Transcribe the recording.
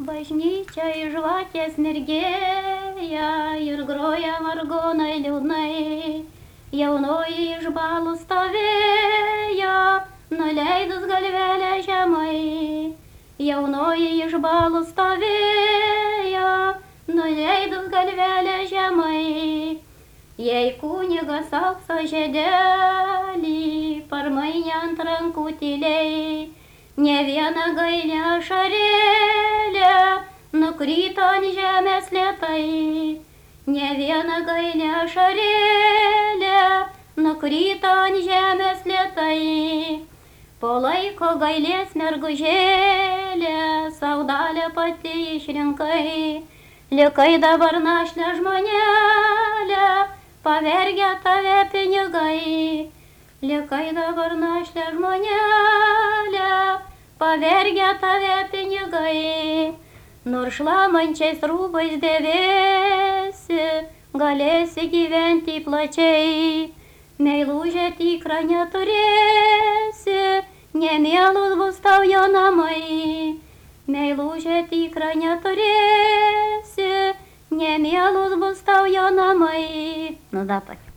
Bažnyčia iš žvakės mirgėja ir groja vargonai liūdnai. Jaunoji iš balų stovėjo, nuleidus galvelę žemai. Jaunoji iš balų stovėjo, nuleidus galvelę žemai. Jei kunigas aukso žiedelį parmainė ant rankų tyliai, ne viena gaili ašarėlė nukrito ant žemės lėtai. Ne viena gaili ašarėlė nukrito ant žemės lėtai. Po laiko gailės mergužėlė, saudalę pati išrinkai. Likai dabar našlė žmonėlė, pavergia tave pinigai. Likai dabar našlė žmonėlė, pavergia tave pinigai. Nors šlamančiais rūbais dėvėsi, galėsi gyventi plačiai. Meilužė tikrą neturėsi, nemielus bus tau jo namai. Meilužė tikrą neturėsi, nemielus bus tau jo namai. Nu, da, tak.